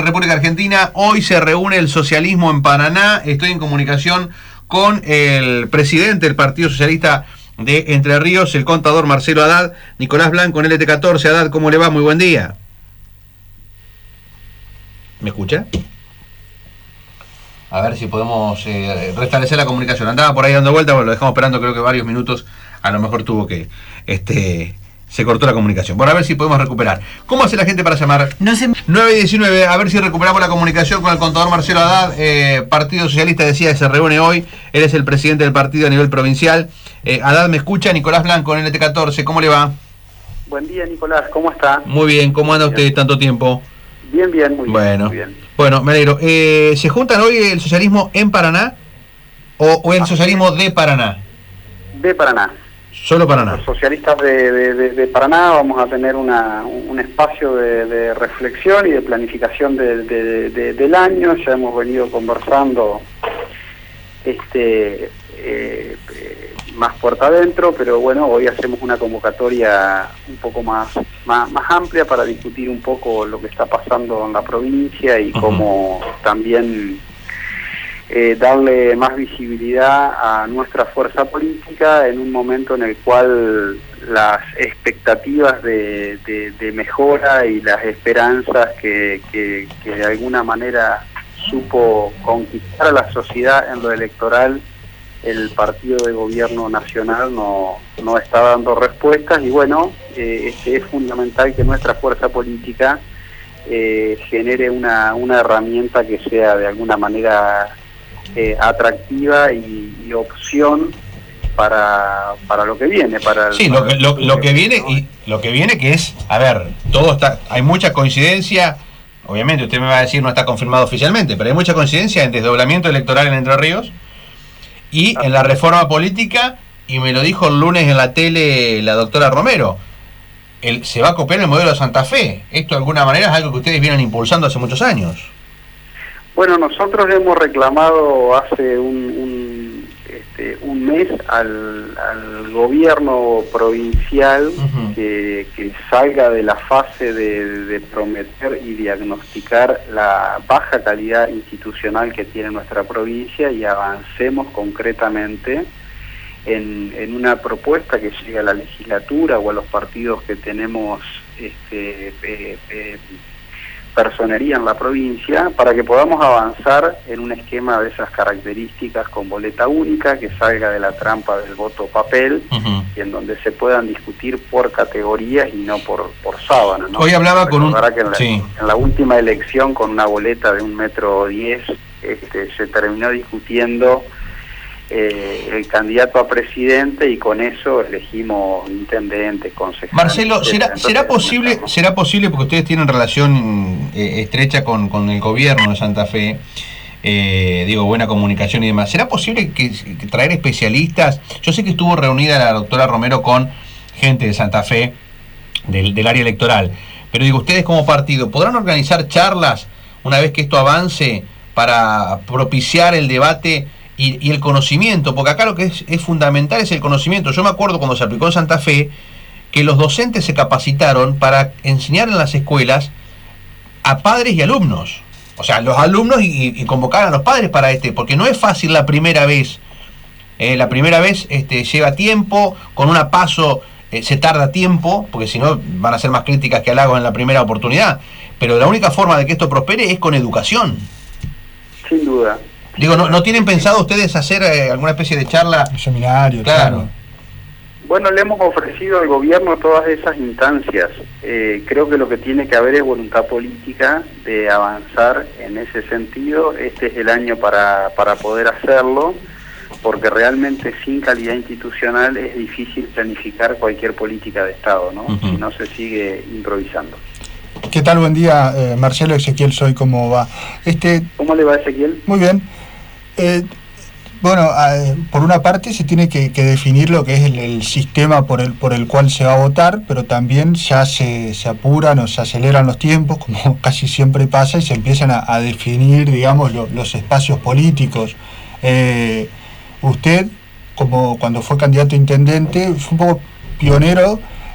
República Argentina. Hoy se reúne el socialismo en Paraná. Estoy en comunicación con el presidente del Partido Socialista de Entre Ríos, el contador Marcelo Haddad. Nicolás Blanco en LT14. Haddad, ¿cómo le va? Muy buen día. ¿Me escucha? A ver si podemos restablecer la comunicación. Andaba por ahí dando vueltas, bueno, lo dejamos esperando creo que varios minutos. A lo mejor tuvo que... se cortó la comunicación. Bueno, a ver si podemos recuperar. ¿Cómo hace la gente para llamar? No sé. 9:19, a ver si recuperamos la comunicación con el contador Marcelo Haddad. Partido Socialista decía que se reúne hoy. Él es el presidente del partido a nivel provincial. Haddad, ¿me escucha? Nicolás Blanco en LT14. ¿Cómo le va? Buen día, Nicolás. ¿Cómo está? Muy bien. ¿Cómo anda usted tanto tiempo? Bien, muy bueno, bien. Bueno, me alegro. ¿Se juntan hoy el socialismo en Paraná o el socialismo de Paraná? De Paraná. Solo Paraná. Los socialistas de Paraná vamos a tener un espacio de reflexión y de planificación del año. Ya hemos venido conversando más puerta adentro, pero bueno, hoy hacemos una convocatoria un poco más amplia para discutir un poco lo que está pasando en la provincia y cómo también darle más visibilidad a nuestra fuerza política en un momento en el cual las expectativas de mejora y las esperanzas que de alguna manera supo conquistar a la sociedad en lo electoral, el partido de gobierno nacional no está dando respuestas y bueno, es fundamental que nuestra fuerza política genere una herramienta que sea de alguna manera atractiva y opción para lo que viene, lo que viene que es, a ver, todo está, hay mucha coincidencia, obviamente usted me va a decir no está confirmado oficialmente, pero hay mucha coincidencia en desdoblamiento electoral en Entre Ríos y en la reforma política, y me lo dijo el lunes en la tele la doctora Romero, se va a copiar el modelo de Santa Fe. Esto de alguna manera es algo que ustedes vienen impulsando hace muchos años. Bueno, nosotros hemos reclamado hace un mes al gobierno provincial que salga de la fase de prometer y diagnosticar la baja calidad institucional que tiene nuestra provincia y avancemos concretamente en una propuesta que llegue a la legislatura o a los partidos que tenemos personería en la provincia para que podamos avanzar en un esquema de esas características con boleta única, que salga de la trampa del voto papel y en donde se puedan discutir por categorías y no por sábana, ¿no? Hoy hablaba con en la última elección con una boleta de 1,10 m se terminó discutiendo el candidato a presidente y con eso elegimos intendentes, concejales. Marcelo, ¿será posible, porque ustedes tienen relación estrecha con el gobierno de Santa Fe, buena comunicación y demás, ¿será posible que traer especialistas? Yo sé que estuvo reunida la doctora Romero con gente de Santa Fe, del área electoral, pero ustedes como partido, ¿podrán organizar charlas una vez que esto avance para propiciar el debate y el conocimiento? Porque acá lo que es fundamental es el conocimiento. Yo me acuerdo cuando se aplicó en Santa Fe que los docentes se capacitaron para enseñar en las escuelas a padres y alumnos. O sea, los alumnos y convocar a los padres para porque no es fácil la primera vez. La primera vez lleva tiempo, con una PASO se tarda tiempo, porque si no van a ser más críticas que halagos en la primera oportunidad. Pero la única forma de que esto prospere es con educación. Sin duda. ¿No tienen pensado ustedes hacer alguna especie de charla? Un seminario, claro. Bueno, le hemos ofrecido al gobierno todas esas instancias. Creo que lo que tiene que haber es voluntad política de avanzar en ese sentido. Este es el año para poder hacerlo, porque realmente sin calidad institucional es difícil planificar cualquier política de Estado, ¿no? Si no se sigue improvisando. ¿Qué tal? Buen día, Marcelo. Ezequiel soy, ¿cómo va? ¿Cómo le va, Ezequiel? Muy bien. Por una parte se tiene que definir lo que es el sistema por el cual se va a votar, pero también ya se apuran o se aceleran los tiempos, como casi siempre pasa, y se empiezan a definir, digamos, los espacios políticos. Usted, como cuando fue candidato a intendente, fue un poco pionero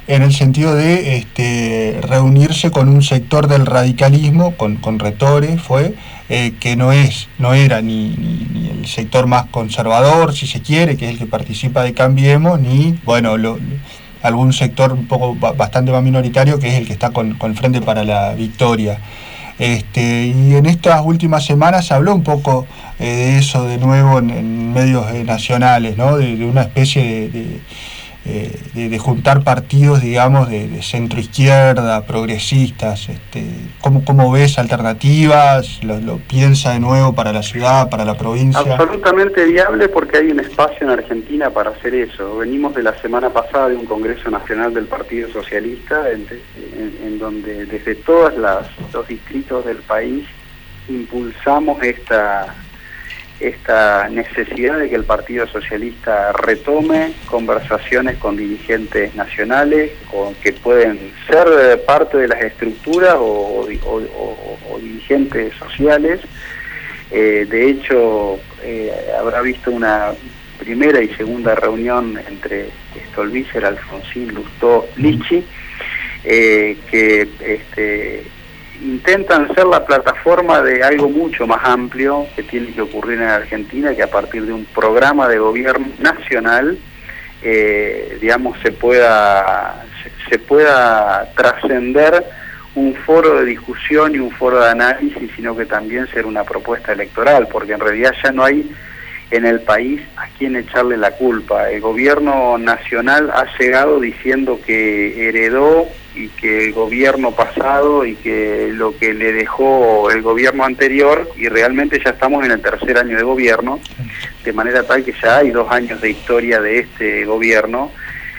en el sentido de reunirse con un sector del radicalismo, con Retore fue, que no era ni el sector más conservador, si se quiere, que es el que participa de Cambiemos, ni, bueno, algún sector un poco bastante más minoritario, que es el que está con el Frente para la Victoria. Y en estas últimas semanas se habló un poco de eso de nuevo en medios nacionales, ¿no? De una especie de juntar partidos, digamos, de centro izquierda, progresistas. ¿Cómo ves alternativas? ¿Lo piensa de nuevo para la ciudad, para la provincia? Absolutamente viable, porque hay un espacio en Argentina para hacer eso. Venimos de la semana pasada de un Congreso Nacional del Partido Socialista, en donde desde todos los distritos del país impulsamos esta necesidad de que el Partido Socialista retome conversaciones con dirigentes nacionales, que pueden ser parte de las estructuras o dirigentes sociales. De hecho, habrá visto una primera y segunda reunión entre Stolbizer, Alfonsín, Lustó, Lichi, que intentan ser la plataforma de algo mucho más amplio que tiene que ocurrir en Argentina, que a partir de un programa de gobierno nacional, digamos, se pueda trascender un foro de discusión y un foro de análisis, sino que también ser una propuesta electoral, porque en realidad ya no hay en el país a quién echarle la culpa. El gobierno nacional ha llegado diciendo que heredó y que el gobierno pasado y que lo que le dejó el gobierno anterior, y realmente ya estamos en el tercer año de gobierno, de manera tal que ya hay 2 años de historia de este gobierno,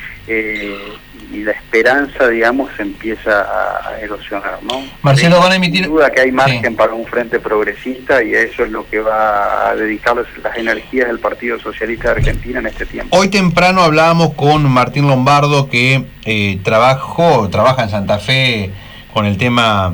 y la esperanza, digamos, se empieza a erosionar, ¿no? Marcelo, van a emitir... Sin duda que hay margen para un frente progresista, y a eso es lo que va a dedicarles las energías del Partido Socialista de Argentina en este tiempo. Hoy temprano hablábamos con Martín Lombardo, que trabaja en Santa Fe con el tema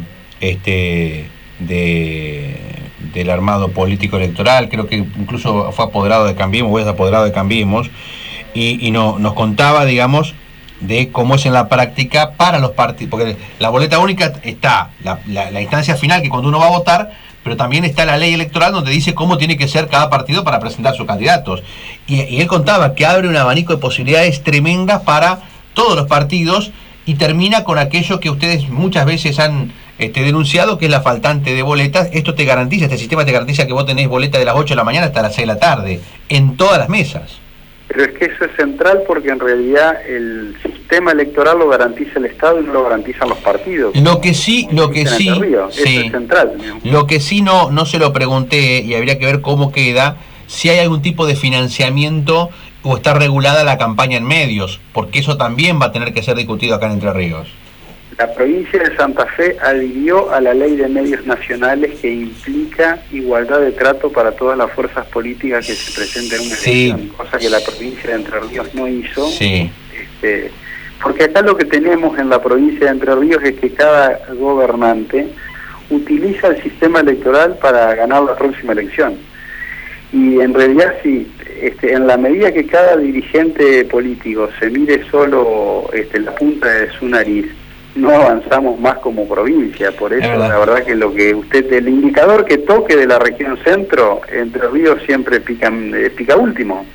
del armado político electoral. Creo que incluso fue apoderado de Cambiemos, o es apoderado de Cambiemos, y nos contaba, digamos, de cómo es en la práctica para los partidos, porque la boleta única está, la instancia final, que cuando uno va a votar, pero también está la ley electoral donde dice cómo tiene que ser cada partido para presentar sus candidatos. Y él contaba que abre un abanico de posibilidades tremendas para todos los partidos, y termina con aquello que ustedes muchas veces han denunciado, que es la faltante de boletas. Esto te garantiza, este sistema te garantiza que vos tenés boleta de las 8 de la mañana hasta las 6 de la tarde, en todas las mesas. Pero es que eso es central, porque en realidad el sistema electoral lo garantiza el Estado y no lo garantizan los partidos. Lo que sí, eso es central. Lo que sí no se lo pregunté, y habría que ver cómo queda, si hay algún tipo de financiamiento o está regulada la campaña en medios, porque eso también va a tener que ser discutido acá en Entre Ríos. La provincia de Santa Fe adhirió a la ley de medios nacionales, que implica igualdad de trato para todas las fuerzas políticas que se presenten en una elección, cosa que la provincia de Entre Ríos no hizo. Sí. Porque acá lo que tenemos en la provincia de Entre Ríos es que cada gobernante utiliza el sistema electoral para ganar la próxima elección. Y en realidad, sí, en la medida que cada dirigente político se mire solo la punta de su nariz, no avanzamos más como provincia. Por eso la verdad que el indicador que toque de la región centro, Entre Ríos siempre pica último.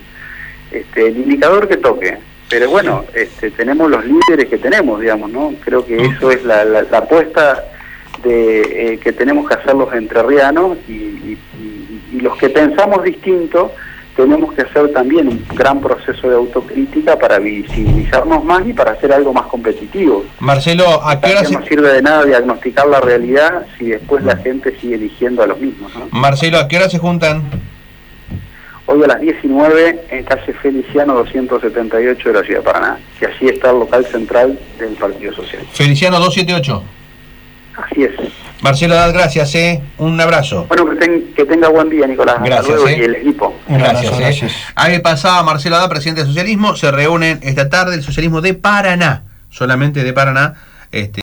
El indicador que toque. Pero bueno, tenemos los líderes que tenemos, digamos, ¿no? Creo que eso es la apuesta que tenemos que hacer los entrerrianos, y los que pensamos distinto tenemos que hacer también un gran proceso de autocrítica para visibilizarnos más y para hacer algo más competitivo. Marcelo, ¿a qué hora no sirve de nada diagnosticar la realidad si después la gente sigue eligiendo a los mismos, ¿no? Marcelo, ¿a qué hora se juntan? Hoy a las 19 en calle Feliciano 278 de la ciudad de Paraná, que así está el local central del Partido Social. Feliciano 278. Así es. Marcelo, gracias, un abrazo. Bueno, que tenga buen día, Nicolás. Gracias. Hasta luego, y el equipo. Gracias. Ahí pasaba Marcelo Haddad, presidente del socialismo. Se reúnen esta tarde el socialismo de Paraná, solamente de Paraná.